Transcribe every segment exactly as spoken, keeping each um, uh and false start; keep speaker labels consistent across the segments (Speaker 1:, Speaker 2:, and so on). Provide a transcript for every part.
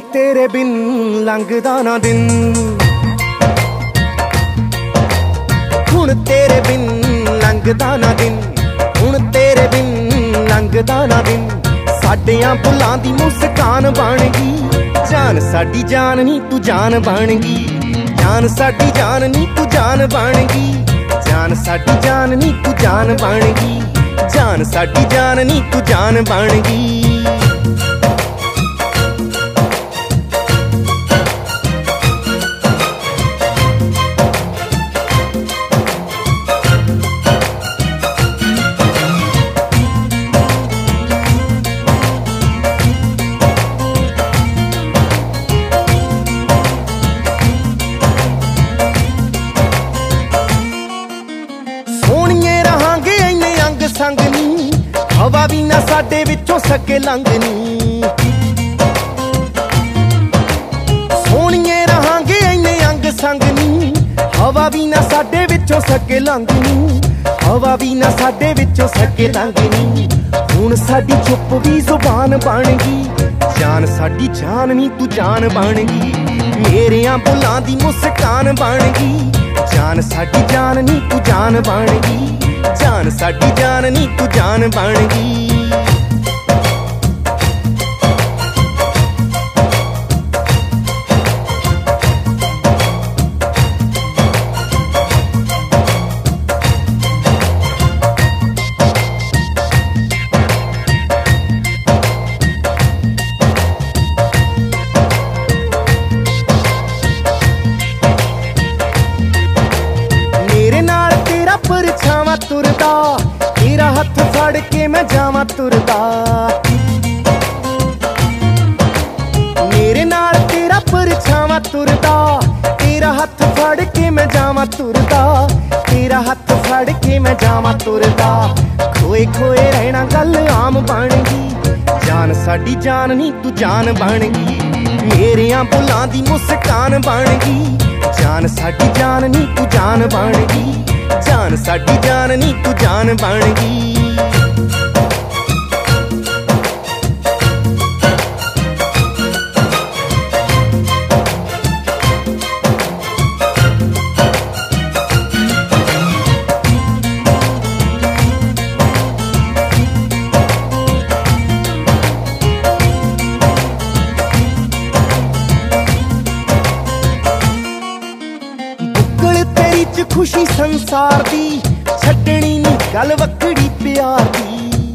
Speaker 1: तेरे बिन लंघदा ना दिन, हुण तेरे बिन लंघदा ना दिन, हुण तेरे बिन लंघदा ना दिन। साडियां बुलां दी मुस्कान बन गई, जान साडी जान नी तू जान बन गई, जान साडी जान नी तू जान बन गई, जान साडी जान नी तू जान बन गई, जान साडी जान नी तू जान बन गई। संग नी हवा भी ना साडे विचों सके लंघनी, सोहणीए रहांगे इन्ने अंग संग नी हवा भी ना साडे विचों सके लंघनी, हवा भी ना साडे विचों सके लंघनी। हुण साडी चुप भी जुबान बन गई, जान साडी जान नी तू जान बन गई, मेरियां बुलां दी मुस्कान बन गई, जान साडी जान नी तू जान बन गई, जान साडी जान नी तू जान बन गई। मेरे नाल तेरा परछावां तुरदा, तेरा हथ फड़ के मैं जावां तुरदा, मेरे नाल तेरा परछावां तुरदा, तेरा हथ फड़ के मैं जावां तुरदा, तेरा हथ फड़ के मैं जावां तुरदा। खोए खोए रहना गल आम बन गई, जान साडी जान नी तू जान बन गई, मेरियां बुलां दी मुस्कान बन गई, जान साडी जान नी तू जान बन गई, जान साडी जान नी तू जान बन गई। खुशी संसार दी छड्डनी नी गल वक्कड़ी प्यार दी,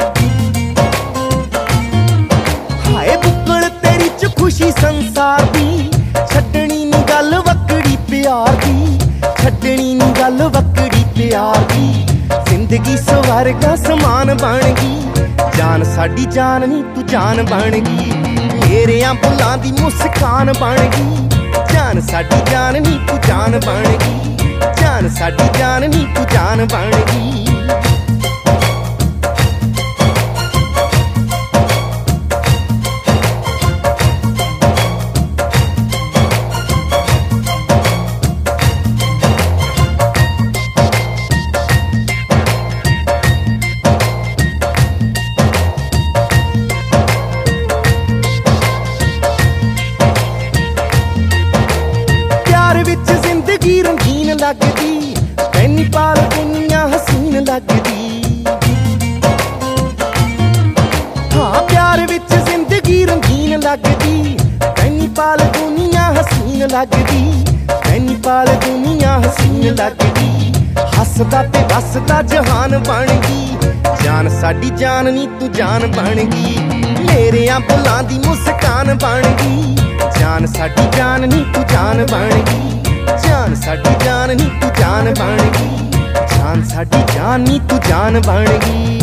Speaker 1: हाय बुक्कड़ तेरी च खुशी संसार दी छड्डनी नी गल वक्कड़ी प्यार दी, छड्डनी नी गल वक्कड़ी प्यार दी। जिंदगी स्वर्गा समान बन गई, जान साडी जान नी तू जान बन गई, मेरियां बुलां दी मुस्कान बन गई, जान साडी जान नी तू जान बन गई, जान साडी जान नी तू जान बन गई। प्यार विच जिंदगी रंगीन लगदी, पैनी पाल दुनिया हसीन लगदी, हाँ प्यार विच जिंदगी रंगीन लगदी, पैनी पाल दुनिया हसीन लगदी, पैनी पाल दुनिया हसीन लगदी। हसदा ते बसदा जहान बन गई, जान साडी जान नी तू जान बन गई, मेरियां बुलां दी मुस्कान बन गई, जान साडी जान नी तू जान बन गई, जान साडी जान नी तू जान बन गई, जान साडी जान नी तू जान बन गई।